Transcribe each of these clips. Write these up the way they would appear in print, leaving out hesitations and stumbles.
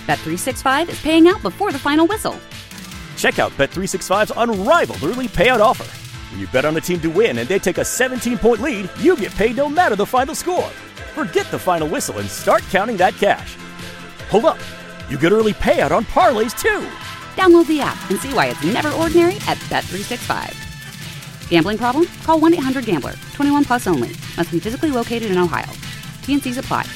Bet365 is paying out before the final whistle. Check out Bet365's unrivaled early payout offer. When you bet on a team to win and they take a 17-point lead, you get paid no matter the final score. Forget the final whistle and start counting that cash. Hold up. You get early payout on parlays, too. Download the app and see why it's never ordinary at Bet365. Gambling problem? Call 1-800-GAMBLER. 21 plus only. Must be physically located in Ohio. T&Cs apply.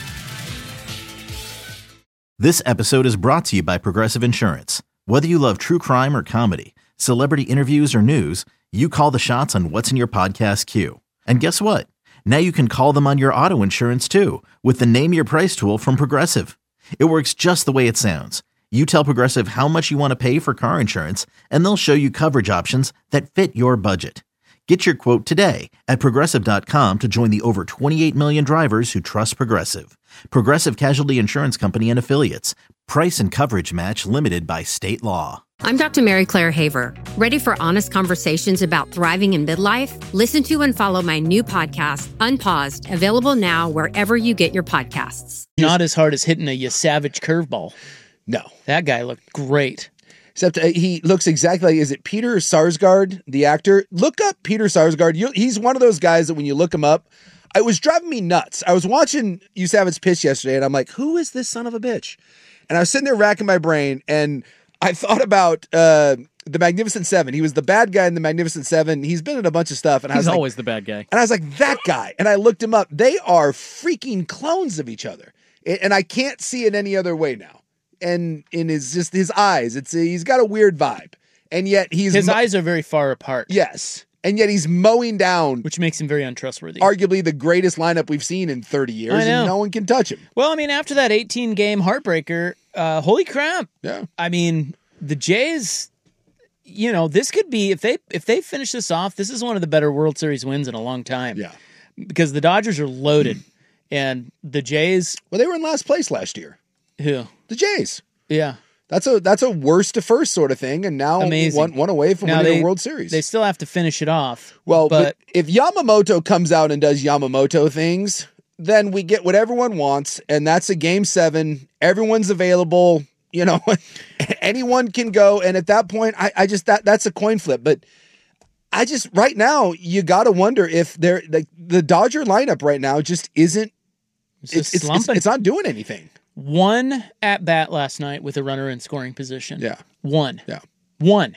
This episode is brought to you by Progressive Insurance. Whether you love true crime or comedy, celebrity interviews or news, you call the shots on what's in your podcast queue. And guess what? Now you can call them on your auto insurance too with the Name Your Price tool from Progressive. It works just the way it sounds. You tell Progressive how much you want to pay for car insurance, and they'll show you coverage options that fit your budget. Get your quote today at Progressive.com to join the over 28 million drivers who trust Progressive. Progressive Casualty Insurance Company and Affiliates. Price and coverage match limited by state law. I'm Dr. Mary Claire Haver. Ready for honest conversations about thriving in midlife? Listen to and follow my new podcast, Unpaused, available now wherever you get your podcasts. Not as hard as hitting a savage curveball. No. That guy looked great. Except he looks exactly like, is it Peter Sarsgaard, the actor? Look up Peter Sarsgaard. He's one of those guys that when you look him up, it was driving me nuts. I was watching Savage pitch yesterday, and I'm like, who is this son of a bitch? And I was sitting there racking my brain, and I thought about the Magnificent Seven. He was the bad guy in the Magnificent Seven. He's been in a bunch of stuff. And He's always the bad guy. And I was like, that guy. And I looked him up. They are freaking clones of each other. And I can't see it any other way now. And in his eyes, he's got a weird vibe. And yet his eyes are very far apart. Yes. And yet he's mowing down, which makes him very untrustworthy. Arguably the greatest lineup we've seen in 30 years, and no one can touch him. Well, I mean, after that 18-game heartbreaker, holy crap. Yeah. I mean, the Jays, this could be, if they finish this off, this is one of the better World Series wins in a long time. Yeah. Because the Dodgers are loaded, and the Jays... Well, they were in last place last year. Who? The Jays. Yeah. That's a worst to first sort of thing, and now one away from winning a World Series. They still have to finish it off. Well, but if Yamamoto comes out and does Yamamoto things, then we get what everyone wants, and that's a Game 7. Everyone's available. Anyone can go, and at that point, I just that's a coin flip. But I just right now, you got to wonder if the Dodger lineup right now just isn't. It's not doing anything. One at bat last night with a runner in scoring position. Yeah. One. Yeah. One.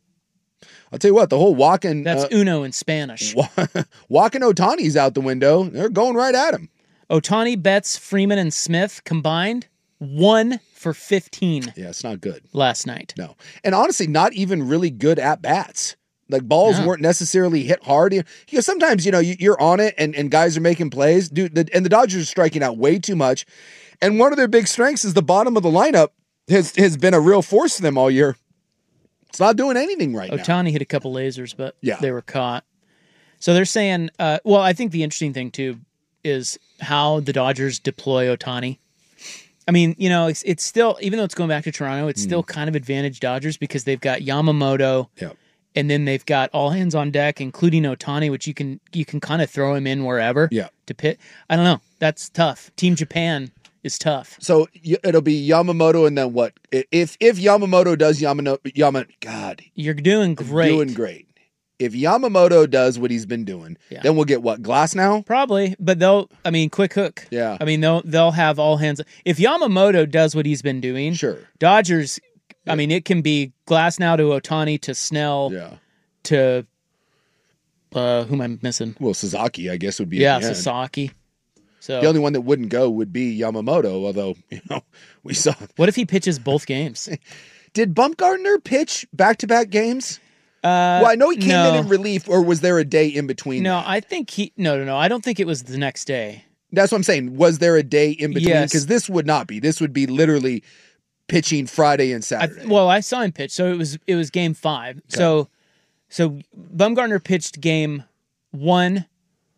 I'll tell you what, the whole walking... That's uno in Spanish. Walking Ohtani's out the window. They're going right at him. Ohtani, Betts, Freeman, and Smith combined 1 for 15. Yeah, it's not good. Last night. No. And honestly, not even really good at-bats. Like, balls weren't necessarily hit hard. Sometimes, you're on it and guys are making plays. Dude, and the Dodgers are striking out way too much. And one of their big strengths is the bottom of the lineup has been a real force for them all year. It's not doing anything right now. Ohtani hit a couple lasers, but they were caught. So they're saying, I think the interesting thing, too, is how the Dodgers deploy Ohtani. I mean, it's still, even though it's going back to Toronto, it's still kind of advantage Dodgers because they've got Yamamoto, and then they've got all hands on deck, including Ohtani, which you can kind of throw him in wherever to pit. I don't know. That's tough. Team Japan is tough. So it'll be Yamamoto, and then what? If Yamamoto does God, you're doing great. Doing great. If Yamamoto does what he's been doing, then we'll get what? Glass now? Probably, but quick hook. Yeah. I mean, they'll have all hands. If Yamamoto does what he's been doing, sure. Dodgers, I mean, it can be Glass now to Ohtani to Snell to who am I missing? Well, Sasaki, I guess, would be Sasaki. So the only one that wouldn't go would be Yamamoto, although, we saw. What if he pitches both games? Did Bumgarner pitch back-to-back games? Well, I know he came in relief, or was there a day in between? No, I think No. I don't think it was the next day. That's what I'm saying. Was there a day in between? Yes. Because this would not be. This would be literally pitching Friday and Saturday. I saw him pitch, so it was game 5. Okay. So Bumgarner pitched game 1,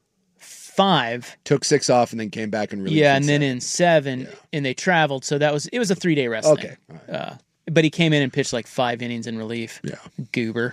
5. Took 6 off and then came back and relieved. Yeah, and then in 7, and they traveled. So it was a 3-day rest. Okay. Right. But he came in and pitched like 5 innings in relief. Yeah. Goober.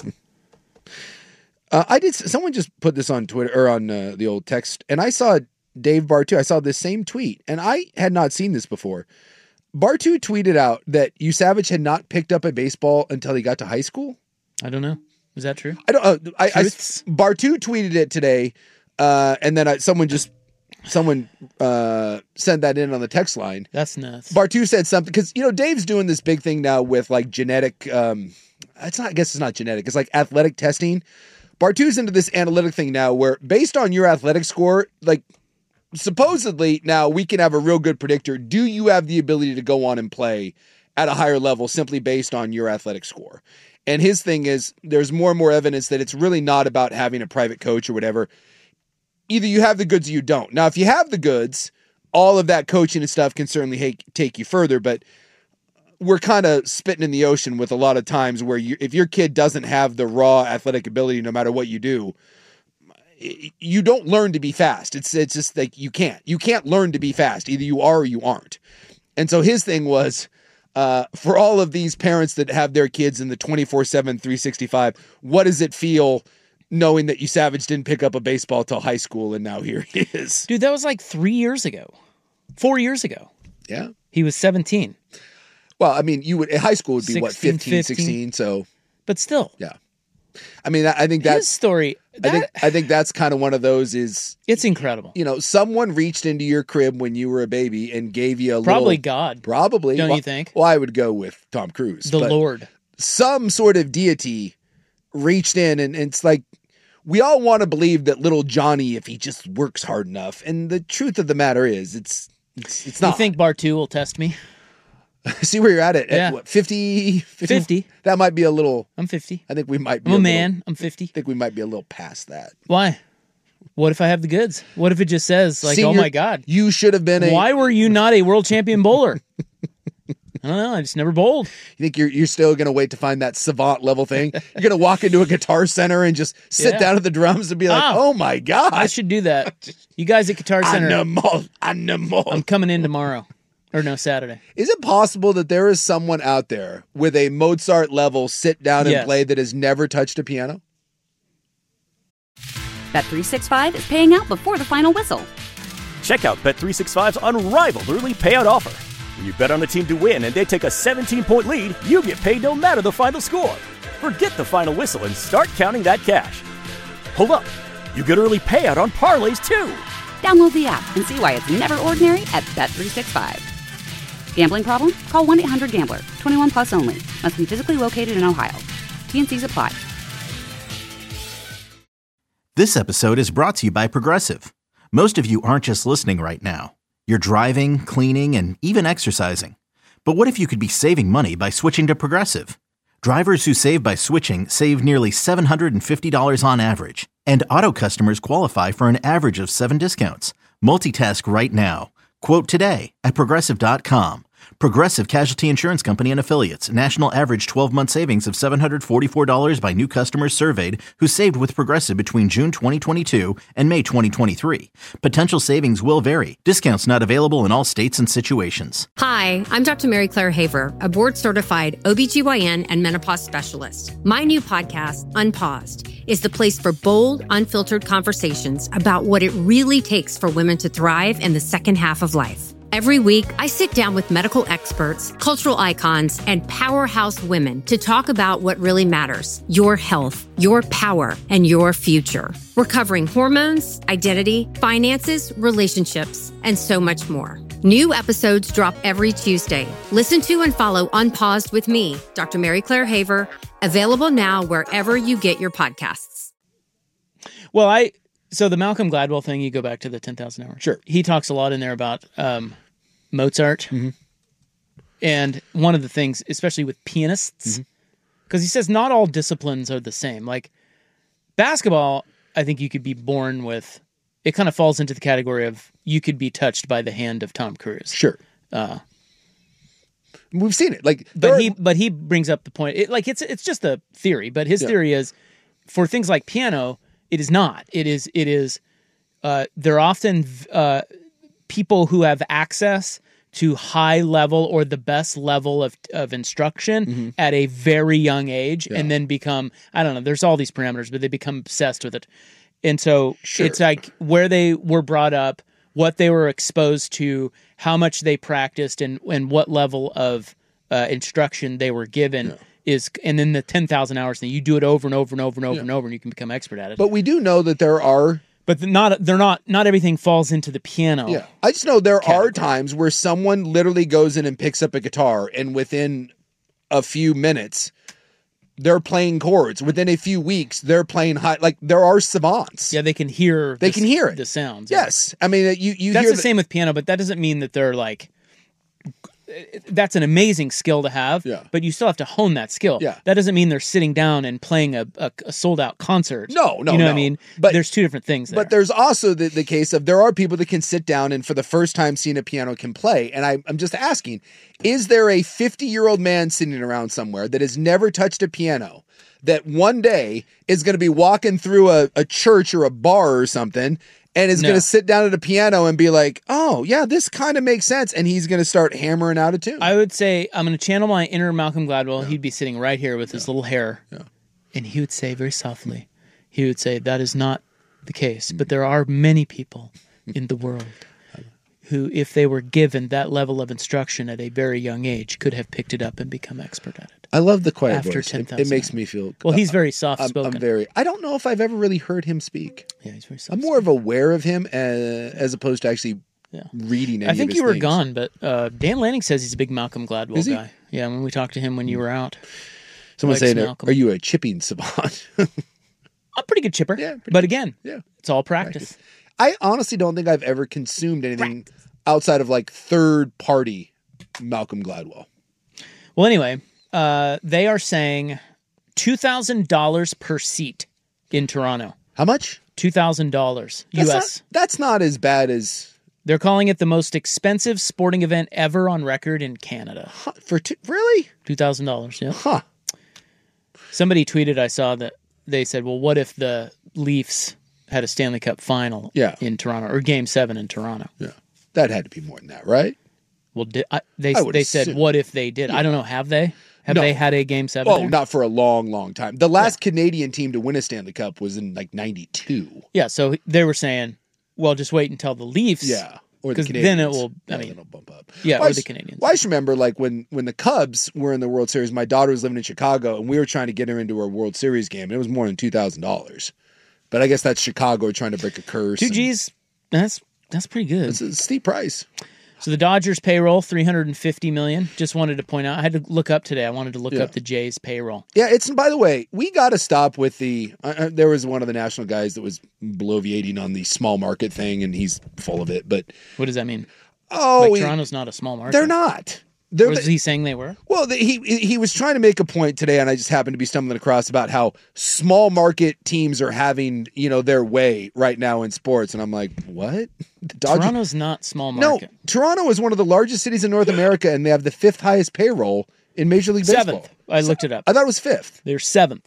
Someone just put this on Twitter or on the old text, and I saw Dave Barr too. I saw this same tweet, and I had not seen this before. Bartu tweeted out that Savage had not picked up a baseball until he got to high school. I don't know. Is that true? I don't. Bartu tweeted it today, and then someone sent that in on the text line. That's nuts. Bartu said something because Dave's doing this big thing now with like genetic. I guess it's not genetic. It's like athletic testing. Bartu's into this analytic thing now, where based on your athletic score, like supposedly now we can have a real good predictor. Do you have the ability to go on and play at a higher level simply based on your athletic score? And his thing is there's more and more evidence that it's really not about having a private coach or whatever. Either you have the goods or you don't. Now, if you have the goods, all of that coaching and stuff can certainly take you further, but we're kind of spitting in the ocean with a lot of times where if your kid doesn't have the raw athletic ability, no matter what you do, you don't learn to be fast. It's just like you can't learn to be fast. Either you are or you aren't. And so his thing was, for all of these parents that have their kids in the 24/7, 365, what does it feel knowing that Savage didn't pick up a baseball till high school and now here he is? Dude, that was like 4 years ago. Yeah. He was 17. Well, I mean, high school would be 16, 15, 16, so. But still. Yeah. I mean, I think that's his story. I think that's kind of one of those it's incredible. Someone reached into your crib when you were a baby and gave you a probably little, God. Probably. Don't you think? Well, I would go with Tom Cruise. The Lord. Some sort of deity reached in and it's like, we all want to believe that little Johnny, if he just works hard enough. And the truth of the matter is it's not. You think Bartu will test me? See where you're at it. Yeah. At what, 50? 50. That might be a little. I'm 50. I think we might be I'm a man. I'm 50. I think we might be a little past that. Why? What if I have the goods? What if it just says, like, oh my God. You should have been Why were you not a world champion bowler? I don't know. I just never bowled. You think you're still going to wait to find that savant level thing? You're going to walk into a Guitar Center and just sit down at the drums and be like, oh my God. I should do that. You guys at Guitar Center. Animal. I'm coming in tomorrow. Or no, Saturday. Is it possible that there is someone out there with a Mozart level sit down and play that has never touched a piano? Bet365 is paying out before the final whistle. Check out Bet365's unrivaled early payout offer. When you bet on a team to win and they take a 17-point lead, you get paid no matter the final score. Forget the final whistle and start counting that cash. Hold up. You get early payout on parlays too. Download the app and see why it's never ordinary at Bet365. Gambling problem? Call 1-800-GAMBLER. 21 plus only. Must be physically located in Ohio. T&Cs apply. This episode is brought to you by Progressive. Most of you aren't just listening right now. You're driving, cleaning, and even exercising. But what if you could be saving money by switching to Progressive? Drivers who save by switching save nearly $750 on average. And auto customers qualify for an average of 7 discounts. Multitask right now. Quote today at Progressive.com. Progressive Casualty Insurance Company and Affiliates. National average 12-month savings of $744 by new customers surveyed who saved with Progressive between June 2022 and May 2023. Potential savings will vary. Discounts not available in all states and situations. Hi, I'm Dr. Mary Claire Haver, a board-certified OBGYN and menopause specialist. My new podcast, Unpaused, is the place for bold, unfiltered conversations about what it really takes for women to thrive in the second half of life. Every week, I sit down with medical experts, cultural icons, and powerhouse women to talk about what really matters: your health, your power, and your future. We're covering hormones, identity, finances, relationships, and so much more. New episodes drop every Tuesday. Listen to and follow Unpaused with me, Dr. Mary Claire Haver, available now wherever you get your podcasts. Well, so the Malcolm Gladwell thing, you go back to the 10,000 hours. Sure. He talks a lot in there about Mozart. Mm-hmm. And one of the things, especially with pianists, because he says not all disciplines are the same. Like basketball, I think you could be born with, it kind of falls into the category of you could be touched by the hand of Tom Cruise. Sure. We've seen it. Like, but he brings up the point. It's just a theory, but his theory is for things like piano, it is not. It is. They're often people who have access to high level or the best level of instruction at a very young age, and then become, I don't know. There's all these parameters, but they become obsessed with it, and so it's like where they were brought up, what they were exposed to, how much they practiced, and what level of instruction they were given and then the 10,000 hours thing. You do it over and over and over and over and over, and you can become expert at it. But we do know that there are... But not everything falls into the piano. Yeah. I just know there are times where someone literally goes in and picks up a guitar, and within a few minutes, they're playing chords. Within a few weeks, they're playing high. Like, there are savants. Yeah, they can hear it. The sounds. Yes. I mean, you That's hear the same with piano, but that doesn't mean that they're like... That's an amazing skill to have, but you still have to hone that skill. Yeah. That doesn't mean they're sitting down and playing a sold-out concert. No. You know what I mean? But there's two different things there. But there's also the case of there are people that can sit down and for the first time seeing a piano can play. And I'm just asking, is there a 50-year-old man sitting around somewhere that has never touched a piano that one day is going to be walking through a church or a bar or something and is going to sit down at a piano and be like, oh, yeah, this kind of makes sense. And he's going to start hammering out a tune. I would say, I'm going to channel my inner Malcolm Gladwell. He'd be sitting right here with his little hair. Yeah. And he would say very softly, that is not the case. But there are many people in the world who, if they were given that level of instruction at a very young age, could have picked it up and become expert at it. I love the quiet After voice. 10,000. It makes me feel... Well, he's very soft-spoken. I don't know if I've ever really heard him speak. Yeah, he's very soft-spoken. I'm more of aware of him as opposed to actually reading any of his I think you were things. gone, but Dan Lanning says he's a big Malcolm Gladwell guy. Yeah, when we talked to him when you were out. Someone's saying, are you a chipping savant? I'm a pretty good chipper. Yeah, but again, it's all practice. I honestly don't think I've ever consumed anything outside of like third-party Malcolm Gladwell. Well, anyway... they are saying $2,000 per seat in Toronto. How much? $2,000 US. That's not as bad as... They're calling it the most expensive sporting event ever on record in Canada. Huh, really? $2,000, yeah. Huh. Somebody tweeted, I saw that they said, well, what if the Leafs had a Stanley Cup final in Toronto, or Game 7 in Toronto? Yeah. That had to be more than that, right? Well, they said, what if they did? I don't know, have they? Have they had a Game 7 there? Not for a long, long time. The last Canadian team to win a Stanley Cup was in like 92. Yeah, so they were saying, well, just wait until the Leafs. Yeah, or the Canadians. Then it will, it'll bump up. Yeah, or the Canadians. Well, I just remember like when the Cubs were in the World Series, my daughter was living in Chicago, and we were trying to get her into a World Series game, and it was more than $2,000. But I guess that's Chicago trying to break a curse. 2 G's, that's pretty good. It's a steep price. So the Dodgers payroll, $350 million. Just wanted to point out, I had to look up today. I wanted to look up the Jays payroll. Yeah, by the way, we got to stop with there was one of the national guys that was bloviating on the small market thing, and he's full of it. But what does that mean? Oh, Toronto's not a small market. They're not. Was he saying they were? Well, he was trying to make a point today, and I just happened to be stumbling across about how small market teams are having, their way right now in sports. And I'm like, what? Toronto's not small market. No, Toronto is one of the largest cities in North America, and they have the 5th highest payroll in Major League Baseball. 7th. I looked it up. I thought it was 5th. They're 7th.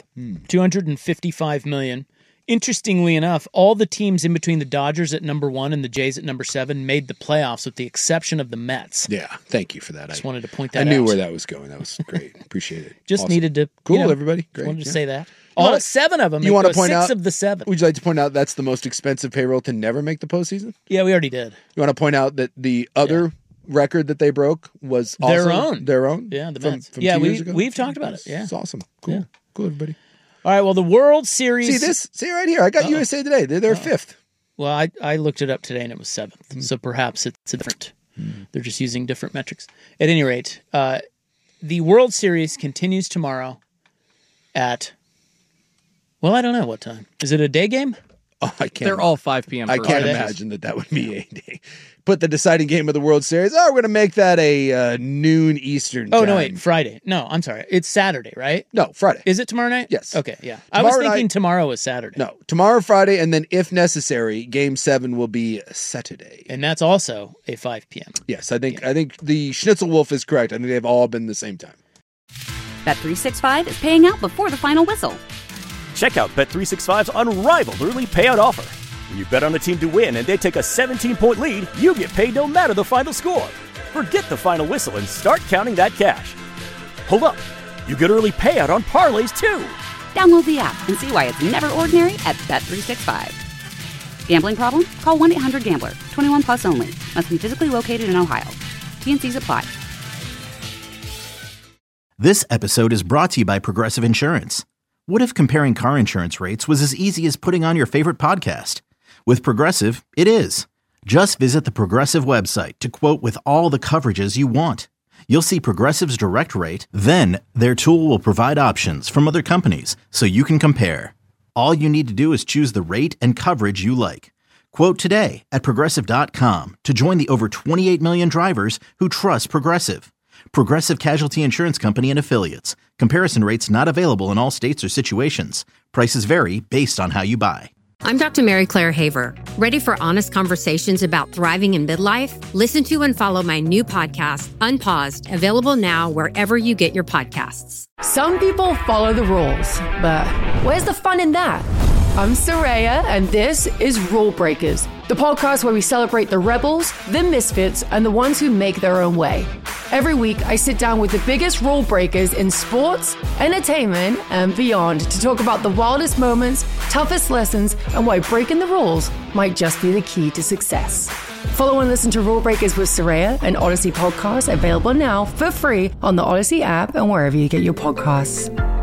$255 million. Interestingly enough, all the teams in between the Dodgers at number 1 and the Jays at number 7 made the playoffs with the exception of the Mets. Yeah, thank you for that. Just wanted to point that out. I knew where that was going. That was great. Appreciate it. Just awesome. Needed to... Cool, everybody. Great. Wanted to say that. All 7 of them. You want to point 6 out, of the 7. Would you like to point out that's the most expensive payroll to never make the postseason? Yeah, we already did. You want to point out that the other record that they broke was also their own? Yeah, the Mets. From 2 years ago? We've talked about it. Yeah. It's awesome. Cool. Yeah. Cool, everybody. All right, well, the World Series... See right here. I got USA Today. They're 5th. Well, I looked it up today, and it was 7th. So perhaps it's different. They're just using different metrics. At any rate, the World Series continues tomorrow at... Well, I don't know what time. Is it a day game? Oh, I can't. They're all 5 p.m. I can't imagine that would be a day. Put the deciding game of the World Series. Oh, we're going to make that a noon Eastern time. Oh, no, wait. Friday. No, I'm sorry. It's Saturday, right? No, Friday. Is it tomorrow night? Yes. Okay, yeah. I was thinking tomorrow was Saturday. No, tomorrow Friday, and then if necessary, Game 7 will be Saturday. And that's also a 5 p.m. Yes, I think the Schnitzel Wolf is correct. I think they've all been the same time. Bet365 is paying out before the final whistle. Check out Bet365's unrivaled early payout offer. When you bet on a team to win and they take a 17-point lead, you get paid no matter the final score. Forget the final whistle and start counting that cash. Hold up. You get early payout on parlays, too. Download the app and see why it's never ordinary at Bet365. Gambling problem? Call 1-800-GAMBLER. 21 plus only. Must be physically located in Ohio. T&Cs apply. This episode is brought to you by Progressive Insurance. What if comparing car insurance rates was as easy as putting on your favorite podcast? With Progressive, it is. Just visit the Progressive website to quote with all the coverages you want. You'll see Progressive's direct rate, then their tool will provide options from other companies so you can compare. All you need to do is choose the rate and coverage you like. Quote today at Progressive.com to join the over 28 million drivers who trust Progressive. Progressive Casualty Insurance Company and Affiliates. Comparison rates not available in all states or situations. Prices vary based on how you buy. I'm Dr. Mary Claire Haver. Ready for honest conversations about thriving in midlife? Listen to and follow my new podcast, Unpaused, available now wherever you get your podcasts. Some people follow the rules, but where's the fun in that? I'm Soraya, and this is Rule Breakers, the podcast where we celebrate the rebels, the misfits, and the ones who make their own way. Every week, I sit down with the biggest rule breakers in sports, entertainment, and beyond to talk about the wildest moments, toughest lessons, and why breaking the rules might just be the key to success. Follow and listen to Rule Breakers with Soraya, an Odyssey podcast available now for free on the Odyssey app and wherever you get your podcasts.